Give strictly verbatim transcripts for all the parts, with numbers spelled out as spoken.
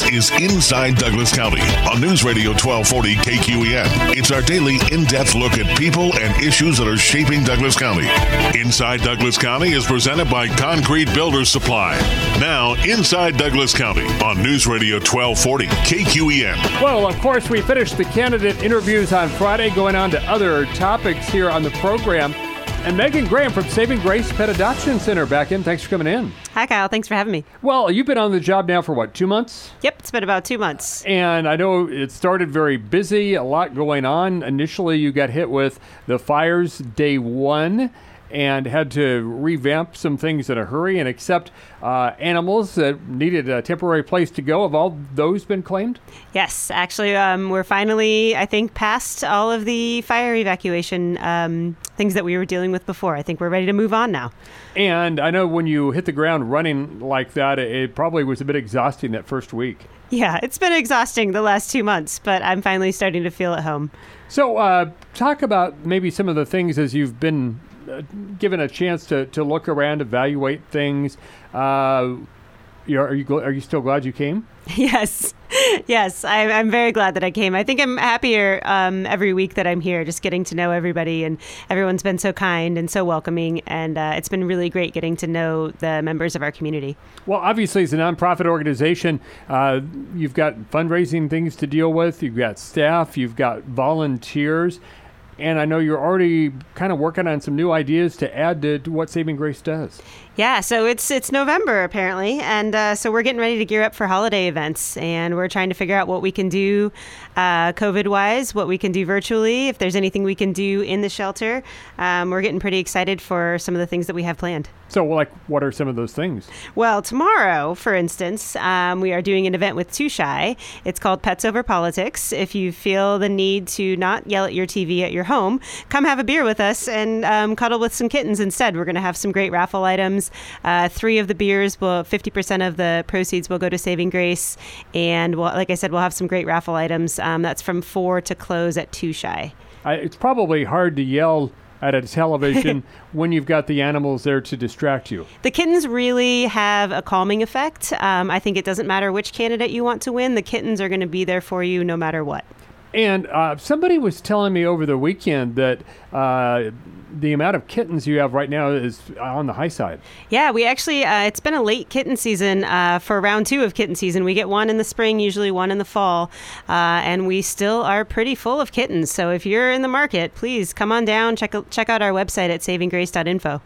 is Inside Douglas County on News Radio twelve forty K Q E N. It's our daily in-depth look at people and issues that are shaping Douglas County. Inside Douglas County is presented by Concrete Builders Supply. Now, Inside Douglas County on News Radio twelve forty K Q E N. Well, of course, we finished the candidate interviews on Friday, going on to other topics here on the program. And Megan Graham from Saving Grace Pet Adoption Center back in. Thanks for coming in. Hi, Kyle. Thanks for having me. Well, you've been on the job now for what, two months? Yep, it's been about two months. And I know it started very busy, a lot going on. Initially, you got hit with the fires day one and had to revamp some things in a hurry and accept uh, animals that needed a temporary place to go. Have all those been claimed? Yes, actually, um, we're finally, I think, past all of the fire evacuation um, things that we were dealing with before. I think we're ready to move on now. And I know when you hit the ground running like that, it probably was a bit exhausting that first week. Yeah, it's been exhausting the last two months, but I'm finally starting to feel at home. So uh, talk about maybe some of the things as you've been uh, given a chance to, to look around, evaluate things. Uh, you're, are you gl- are you still glad you came? Yes. Yes, I, I'm very glad that I came. I think I'm happier um, every week that I'm here, just getting to know everybody, and everyone's been so kind and so welcoming, and uh, it's been really great getting to know the members of our community. Well, obviously, it's a nonprofit organization. Uh, you've got fundraising things to deal with. You've got staff. You've got volunteers. And I know you're already kind of working on some new ideas to add to, to what Saving Grace does. Yeah, so it's it's November apparently, and uh, so we're getting ready to gear up for holiday events, and we're trying to figure out what we can do uh, COVID-wise, what we can do virtually, if there's anything we can do in the shelter. Um, we're getting pretty excited for some of the things that we have planned. So, like, what are some of those things? Well, tomorrow, for instance, um, we are doing an event with Too Shy. It's called Pets Over Politics. If you feel the need to not yell at your T V at your home, come have a beer with us and um, cuddle with some kittens instead. We're going to have some great raffle items. Uh, three of the beers, will fifty percent of the proceeds will go to Saving Grace. And we'll, like I said, we'll have some great raffle items. Um, that's from four to close at Too Shy. I, it's probably hard to yell at a television when you've got the animals there to distract you. The kittens really have a calming effect. Um, I think it doesn't matter which candidate you want to win. The kittens are going to be there for you no matter what. And uh, somebody was telling me over the weekend that uh, the amount of kittens you have right now is on the high side. Yeah, we actually, uh, it's been a late kitten season uh, for round two of kitten season. We get one in the spring, usually one in the fall, uh, and we still are pretty full of kittens. So if you're in the market, please come on down, check, check out our website at saving grace dot info.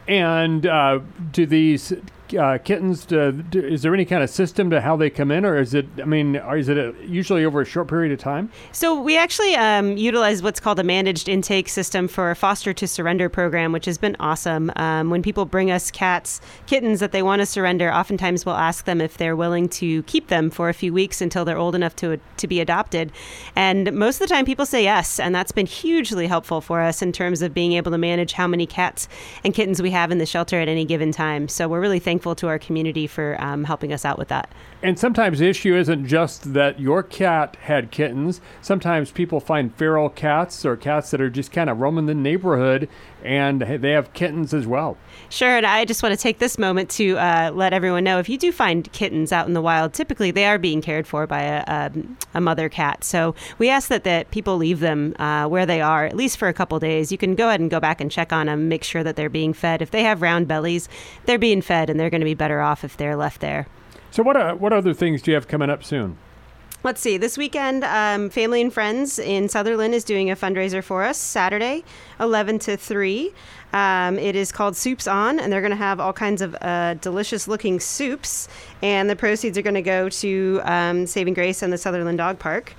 And uh, do these uh, kittens, uh, do, is there any kind of system to how they come in, or is it, I mean, or is it a, usually over a short period of time? So we actually um, utilize what's called a managed intake system for a foster to surrender program, which has been awesome. Um, when people bring us cats, kittens that they want to surrender, oftentimes we'll ask them if they're willing to keep them for a few weeks until they're old enough to to be adopted. And most of the time people say yes, and that's been hugely helpful for us in terms of being able to manage how many cats and kittens we have in the shelter at any given time. So we're really thankful to our community for um, helping us out with that. And sometimes the issue isn't just that your cat had kittens. Sometimes people find feral cats or cats that are just kind of roaming the neighborhood, and they have kittens as well. Sure, and I just want to take this moment to uh, let everyone know, if you do find kittens out in the wild, typically they are being cared for by a, a, a mother cat. So we ask that, that people leave them uh, where they are, at least for a couple days. You can go ahead and go back and check on them, make sure that they're being fed. If they have round bellies, they're being fed, and they're going to be better off if they're left there. So what uh, what other things do you have coming up soon? Let's see. This weekend, um, Family and Friends in Sutherland is doing a fundraiser for us, Saturday, eleven to three. Um, it is called Soups On, and they're going to have all kinds of uh, delicious-looking soups, and the proceeds are going to go to um, Saving Grace and the Sutherland Dog Park.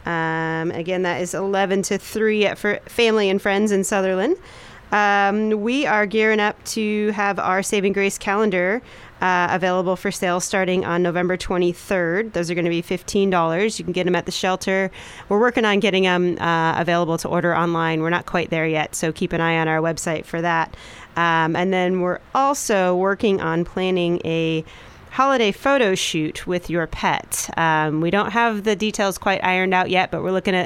Um, again, that is eleven to three at for Family and Friends in Sutherland. Um, we are gearing up to have our Saving Grace calendar uh, available for sale starting on November twenty-third. Those are going to be fifteen dollars. You can get them at the shelter. We're working on getting them uh, available to order online. We're not quite there yet, so keep an eye on our website for that. Um, and then we're also working on planning a holiday photo shoot with your pet. Um, we don't have the details quite ironed out yet, but we're looking at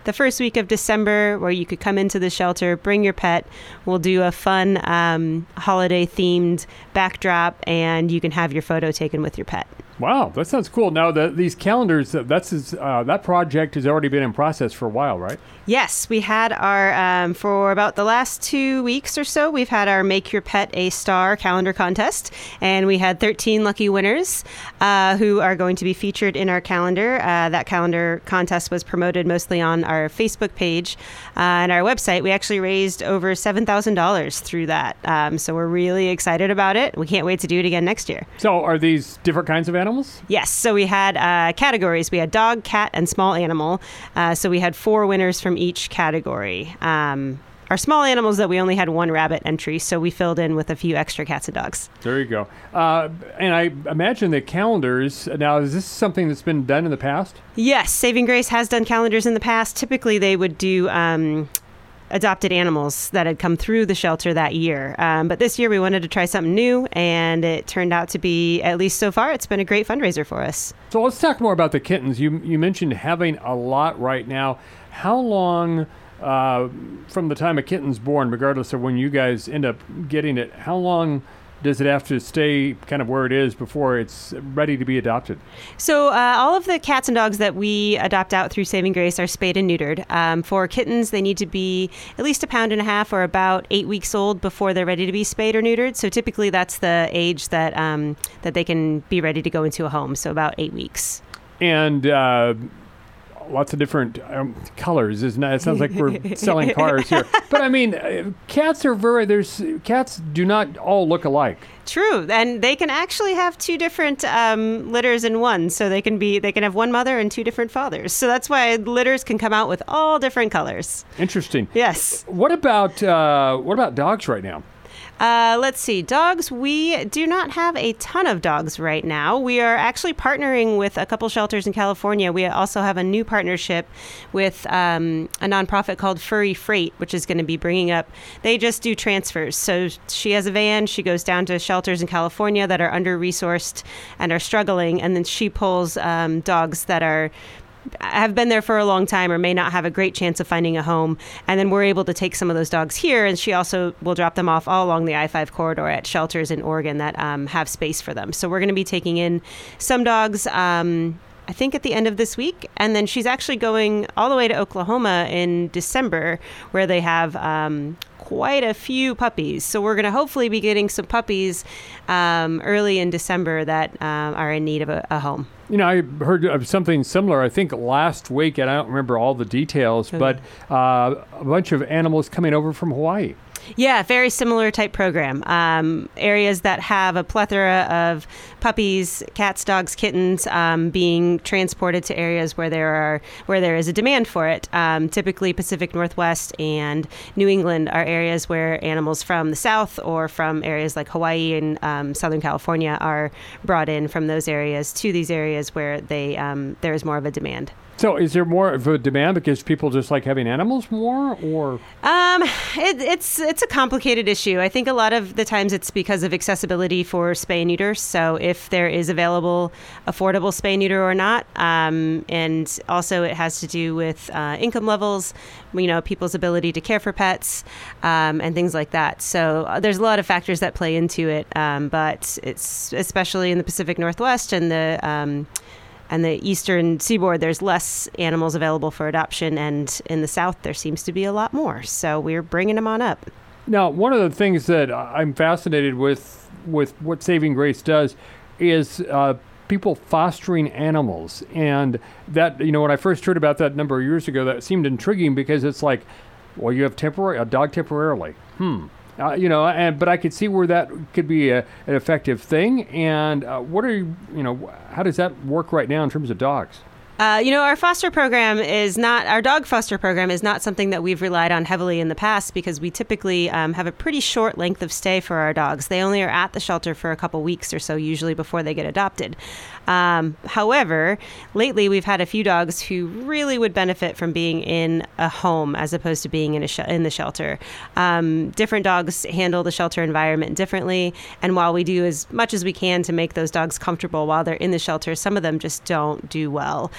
the first week of December, where you could come into the shelter, bring your pet. We'll do a fun um, holiday-themed backdrop, and you can have your photo taken with your pet. Wow, that sounds cool. Now, the, these calendars, uh, that's uh, that project has already been in process for a while, right? Yes, we had our, um, for about the last two weeks or so, we've had our Make Your Pet a Star calendar contest, and we had thirteen lucky winners uh, who are going to be featured in our calendar. Uh, that calendar contest was promoted mostly on our Facebook page uh, and our website. We actually raised over seven thousand dollars through that, um, so we're really excited about it. We can't wait to do it again next year. So are these different kinds of animals? Yes, so we had uh, categories. We had dog, cat, and small animal. Uh, so we had four winners from each category. Um, our small animals, that we only had one rabbit entry, so we filled in with a few extra cats and dogs. There you go. Uh, and I imagine the calendars, now is this something that's been done in the past? Yes, Saving Grace has done calendars in the past. Typically they would do um, adopted animals that had come through the shelter that year. Um, but this year we wanted to try something new, and it turned out to be, at least so far, it's been a great fundraiser for us. So let's talk more about the kittens. You, you mentioned having a lot right now. How long... Uh, from the time a kitten's born, regardless of when you guys end up getting it, how long does it have to stay kind of where it is before it's ready to be adopted? So uh, all of the cats and dogs that we adopt out through Saving Grace are spayed and neutered. Um, for kittens, they need to be at least a pound and a half or about eight weeks old before they're ready to be spayed or neutered. So typically that's the age that um, that they can be ready to go into a home, so about eight weeks. And... Uh, lots of different um, colors. Isn't that? It sounds like we're selling cars here. But I mean, uh, cats are very, there's, cats do not all look alike. True. And they can actually have two different um, litters in one. So they can be, they can have one mother and two different fathers. So that's why litters can come out with all different colors. Interesting. Yes. What about, uh, what about dogs right now? Uh, let's see. Dogs, we do not have a ton of dogs right now. We are actually partnering with a couple shelters in California. We also have a new partnership with um, a nonprofit called Furry Freight, which is going to be bringing up, they just do transfers. So she has a van. She goes down to shelters in California that are under-resourced and are struggling, and then she pulls um, dogs that are have been there for a long time or may not have a great chance of finding a home. And then we're able to take some of those dogs here, and she also will drop them off all along the I five corridor at shelters in Oregon that um, have space for them. So we're going to be taking in some dogs, um, I think at the end of this week. And then she's actually going all the way to Oklahoma in December, where they have um, quite a few puppies. So we're going to hopefully be getting some puppies um, early in December that um, are in need of a, a home. You know, I heard of something similar, I think last week, and I don't remember all the details, okay. but uh, a bunch of animals coming over from Hawaii. Yeah, very similar type program. Um, areas that have a plethora of puppies, cats, dogs, kittens, um, being transported to areas where there are where there is a demand for it. Um, typically, Pacific Northwest and New England are areas where animals from the South or from areas like Hawaii and um, Southern California are brought in from those areas to these areas where they um, there is more of a demand. So is there more of a demand because people just like having animals more, or? Um, it, it's it's a complicated issue. I think a lot of the times it's because of accessibility for spay and neuter. So if there is available affordable spay and neuter or not, um, and also it has to do with uh, income levels, you know, people's ability to care for pets, um, and things like that. So uh, there's a lot of factors that play into it, um, but it's especially in the Pacific Northwest and the um, and the eastern seaboard, there's less animals available for adoption, and in the south, there seems to be a lot more. So we're bringing them on up. Now, one of the things that I'm fascinated with, with what Saving Grace does is uh, people fostering animals. And that, you know, when I first heard about that a number of years ago, that seemed intriguing because it's like, well, you have temporary a dog temporarily. Hmm. Uh, you know, and but I could see where that could be a, an effective thing. And uh, what are you, you know, how does that work right now in terms of dogs? Uh, you know, our foster program is not, our dog foster program is not something that we've relied on heavily in the past because we typically um, have a pretty short length of stay for our dogs. They only are at the shelter for a couple weeks or so, usually before they get adopted. Um, however, lately we've had a few dogs who really would benefit from being in a home as opposed to being in a sh- in the shelter. Um, different dogs handle the shelter environment differently, and while we do as much as we can to make those dogs comfortable while they're in the shelter, some of them just don't do well.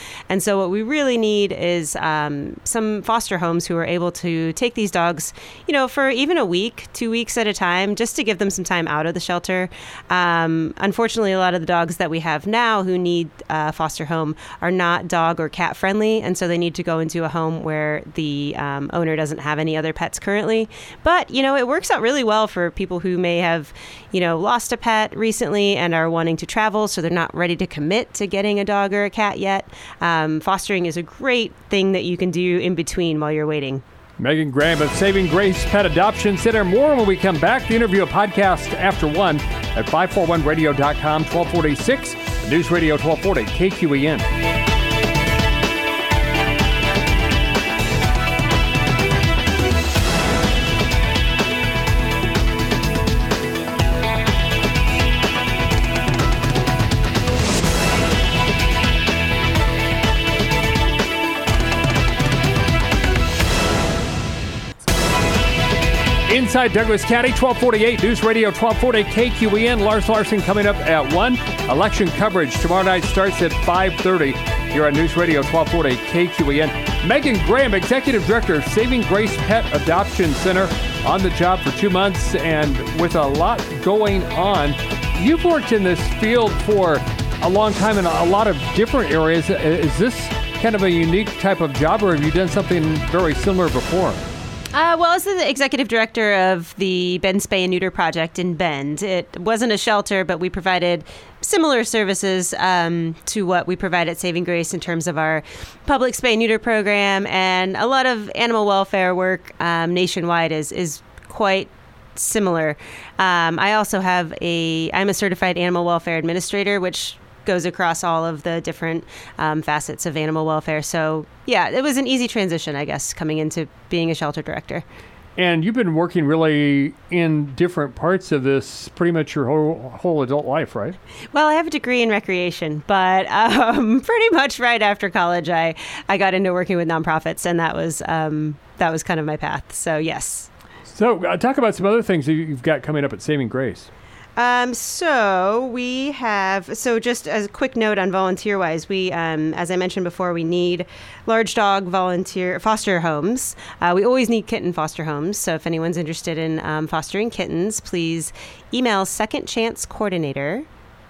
And so what we really need is um, some foster homes who are able to take these dogs, you know, for even a week, two weeks at a time, just to give them some time out of the shelter. Um, unfortunately, a lot of the dogs that we have now who need a foster home are not dog or cat friendly, and so they need to go into a home where the um, owner doesn't have any other pets currently. But, you know, it works out really well for people who may have, you know, lost a pet recently and are wanting to travel, so they're not ready to commit to getting a dog or a cat yet. Um, fostering is a great thing that you can do in between while you're waiting. Megan Graham of Saving Grace Pet Adoption Center. More when we come back. The interview, a podcast after one at five forty-one radio dot com, twelve forty-six, News Radio twelve forty, K Q E N. Inside Douglas County, twelve forty-eight, News Radio twelve forty, K Q E N. Lars Larson coming up at one. Election coverage tomorrow night starts at five thirty here on News Radio twelve forty, K Q E N. Megan Graham, Executive Director of Saving Grace Pet Adoption Center, on the job for two months and with a lot going on. You've worked in this field for a long time in a lot of different areas. Is this kind of a unique type of job, or have you done something very similar before? Uh, well, as the executive director of the Bend Spay and Neuter Project in Bend, it wasn't a shelter, but we provided similar services um, to what we provide at Saving Grace in terms of our public spay and neuter program, and a lot of animal welfare work um, nationwide is is quite similar. Um, I also have a, I'm a certified animal welfare administrator, which goes across all of the different um, facets of animal welfare. So yeah, it was an easy transition, I guess, coming into being a shelter director. And you've been working really in different parts of this pretty much your whole, whole adult life, right? Well, I have a degree in recreation, but um, pretty much right after college, I, I got into working with nonprofits, and that was um, that was kind of my path. So yes. So uh, talk about some other things that you've got coming up at Saving Grace. Um, so we have, so just as a quick note on volunteer-wise, we, um, as I mentioned before, we need large dog volunteer foster homes. Uh, we always need kitten foster homes. So if anyone's interested in um, fostering kittens, please email Second Chance Coordinator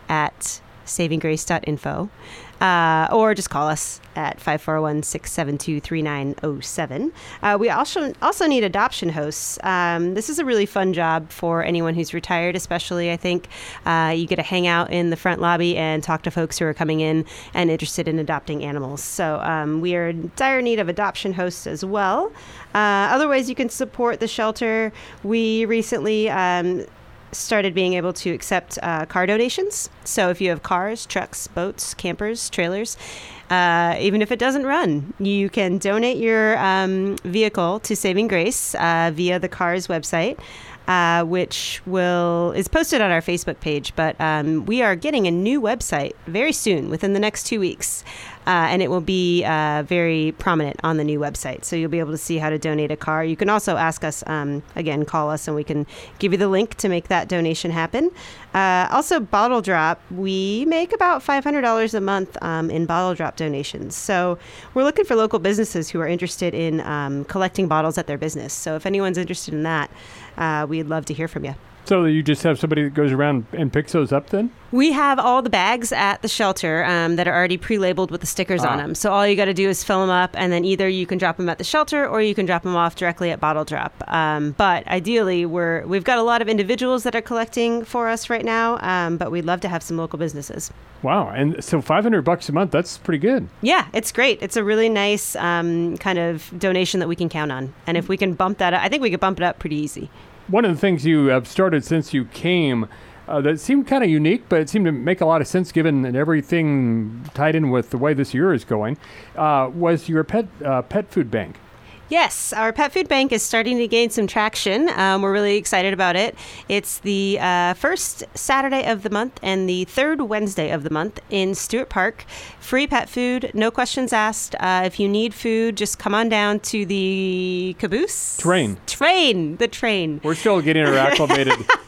at saving grace dot info. Uh, or just call us at five four one, six seven two, three nine zero seven. Uh, we also also need adoption hosts. Um, this is a really fun job for anyone who's retired, especially, I think. Uh, you get to hang out in the front lobby and talk to folks who are coming in and interested in adopting animals. So um, we are in dire need of adoption hosts as well. Uh, other ways you can support the shelter. We recently Um, started being able to accept uh, car donations. So if you have cars, trucks, boats, campers, trailers, uh, even if it doesn't run, you can donate your um, vehicle to Saving Grace uh, via the CARS website, uh, which will is posted on our Facebook page. But um, we are getting a new website very soon, within the next two weeks. Uh, and it will be uh, very prominent on the new website. So you'll be able to see how to donate a car. You can also ask us, um, again, call us, and we can give you the link to make that donation happen. Uh, also, Bottle Drop. We make about five hundred dollars a month um, in Bottle Drop donations. So we're looking for local businesses who are interested in um, collecting bottles at their business. So if anyone's interested in that, uh, we'd love to hear from you. So you just have somebody that goes around and picks those up then? We have all the bags at the shelter um, that are already pre-labeled with the stickers ah. on them. So all you got to do is fill them up, and then either you can drop them at the shelter or you can drop them off directly at Bottle Drop. Um, but ideally, we're, we've got a lot of individuals that are collecting for us right now, um, but we'd love to have some local businesses. Wow. And so five hundred bucks a month, that's pretty good. Yeah, it's great. It's a really nice um, kind of donation that we can count on. And if we can bump that up, I think we could bump it up pretty easy. One of the things you have started since you came uh, that seemed kind of unique, but it seemed to make a lot of sense given and everything tied in with the way this year is going, uh, was your pet uh, pet food bank. Yes, our pet food bank is starting to gain some traction. Um, we're really excited about it. It's the uh, first Saturday of the month and the third Wednesday of the month in Stewart Park. Free pet food, no questions asked. Uh, if you need food, just come on down to the caboose. Train. Train, the train. We're still getting her acclimated.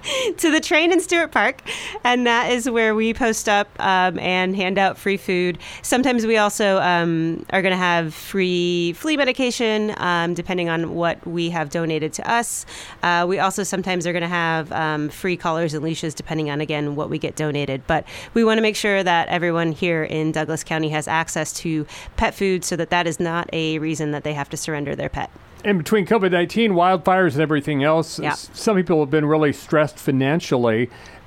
to the train in Stewart Park, and that is where we post up um, and hand out free food. Sometimes we also um, are going to have free flea medication, um, depending on what we have donated to us. Uh, we also sometimes are going to have um, free collars and leashes, depending on, again, what we get donated. But we want to make sure that everyone here in Douglas County has access to pet food so that that is not a reason that they have to surrender their pet. And between COVID nineteen, wildfires, and everything else, yeah. s- some people have been really stressed financially.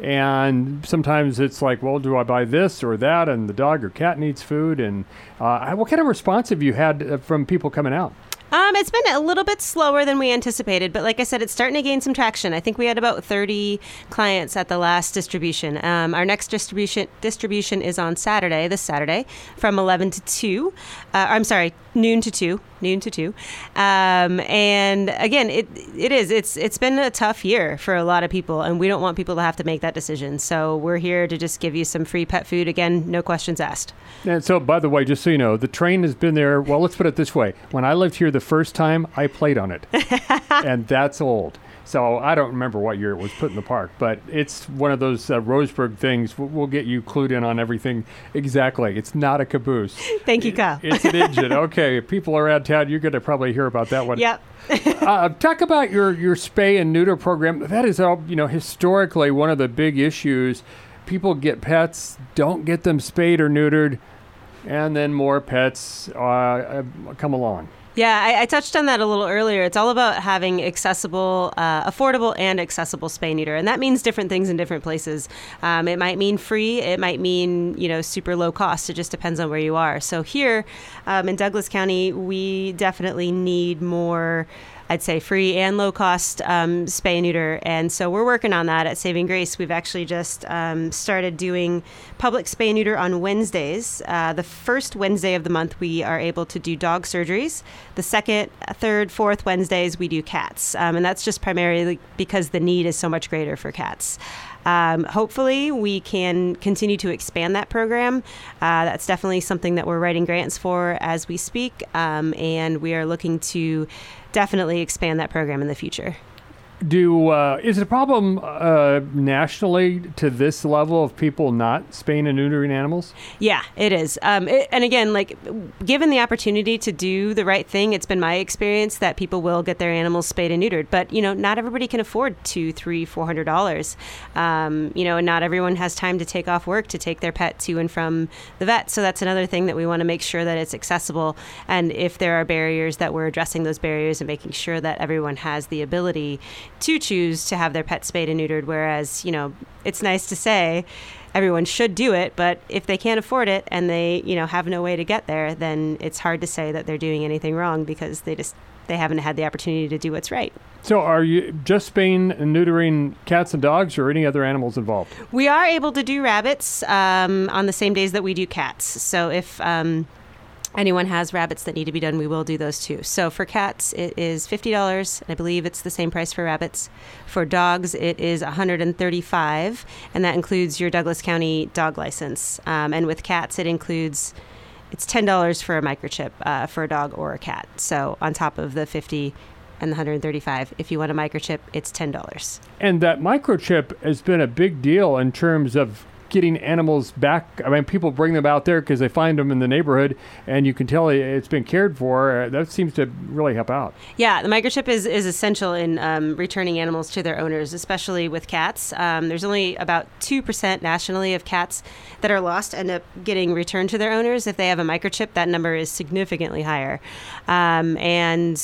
And sometimes it's like, well, do I buy this or that? And the dog or cat needs food. And uh, what kind of response have you had uh, from people coming out? Um, it's been a little bit slower than we anticipated, but like I said, it's starting to gain some traction. I think we had about thirty clients at the last distribution. Um, our next distribution distribution is on Saturday, this Saturday, from eleven to two. Uh, I'm sorry, noon to two. Noon to two. Um, and again, it it is. It's it's been a tough year for a lot of people, and we don't want people to have to make that decision. So we're here to just give you some free pet food. Again, no questions asked. And so, by the way, just so you know, the train has been there. Well, let's put it this way. When I lived here the first time, I played on it. And that's old. So I don't remember what year it was put in the park, but it's one of those uh, Roseburg things. We'll, we'll get you clued in on everything exactly. It's not a caboose. Thank you, Kyle. It, it's an engine. Okay, if people are out of town, you're going to probably hear about that one. Yep. uh, talk about your, your spay and neuter program. That is, all, you know, historically one of the big issues. People get pets, don't get them spayed or neutered, and then more pets uh, come along. Yeah, I, I touched on that a little earlier. It's all about having accessible, uh, affordable and accessible spay neuter. And that means different things in different places. Um, it might mean free. It might mean, you know, super low cost. It just depends on where you are. So here um, in Douglas County, we definitely need more, I'd say, free and low cost um, spay and neuter. And so we're working on that at Saving Grace. We've actually just um, started doing public spay and neuter on Wednesdays. Uh, the first Wednesday of the month, we are able to do dog surgeries. The second, third, fourth Wednesdays, we do cats. Um, and that's just primarily because the need is so much greater for cats. Um, hopefully, we can continue to expand that program. Uh, that's definitely something that we're writing grants for as we speak. Um, and we are looking to definitely expand that program in the future. Do uh, is it a problem uh, nationally to this level of people not spaying and neutering animals? Yeah, it is. Um, it, and again, like given the opportunity to do the right thing, it's been my experience that people will get their animals spayed and neutered. But you know, not everybody can afford two, three, four hundred dollars. Um, you know, and not everyone has time to take off work to take their pet to and from the vet. So that's another thing that we want to make sure that it's accessible. And if there are barriers, that we're addressing those barriers and making sure that everyone has the ability to choose to have their pet spayed and neutered, whereas, you know, it's nice to say everyone should do it, but if they can't afford it and they, you know, have no way to get there, then it's hard to say that they're doing anything wrong because they just, they haven't had the opportunity to do what's right. So are you just spaying and neutering cats and dogs or any other animals involved? We are able to do rabbits um, on the same days that we do cats. So if um, anyone has rabbits that need to be done, we will do those too. So for cats, it is fifty dollars, and I believe it's the same price for rabbits. For dogs, it is one hundred thirty-five dollars, and that includes your Douglas County dog license. Um, and with cats, it includes, it's ten dollars for a microchip uh, for a dog or a cat. So on top of the fifty dollars and the one hundred thirty-five dollars, if you want a microchip, it's ten dollars. And that microchip has been a big deal in terms of getting animals back. I mean, people bring them out there because they find them in the neighborhood, and you can tell it's been cared for. That seems to really help out. Yeah, the microchip is, is essential in um, returning animals to their owners, especially with cats. Um, there's only about two percent nationally of cats that are lost end up getting returned to their owners. If they have a microchip, that number is significantly higher. Um, and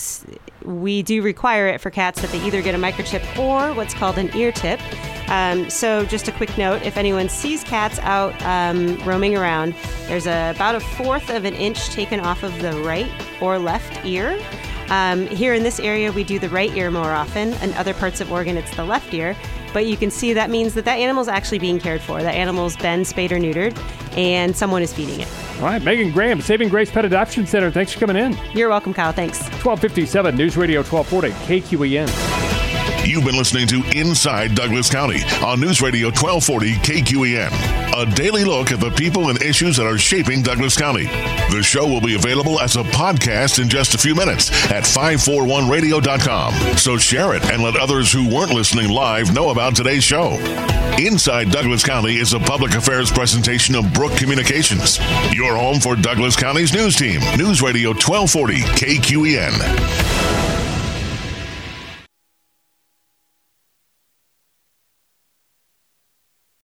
we do require it for cats that they either get a microchip or what's called an ear tip. Um, so just a quick note, if anyone sees cats out um, roaming around, there's a, about a fourth of an inch taken off of the right or left ear. Um, here in this area, we do the right ear more often. In other parts of Oregon, it's the left ear. But you can see that means that that animal's actually being cared for. That animal's been spayed or neutered, and someone is feeding it. All right, Megan Graham, Saving Grace Pet Adoption Center. Thanks for coming in. You're welcome, Kyle. Thanks. twelve fifty-seven News Radio twelve forty K Q E N. You've been listening to Inside Douglas County on News Radio twelve forty K Q E N, a daily look at the people and issues that are shaping Douglas County. The show will be available as a podcast in just a few minutes at five forty-one radio dot com. So share it and let others who weren't listening live know about today's show. Inside Douglas County is a public affairs presentation of Brook Communications, your home for Douglas County's news team. News Radio twelve forty K Q E N.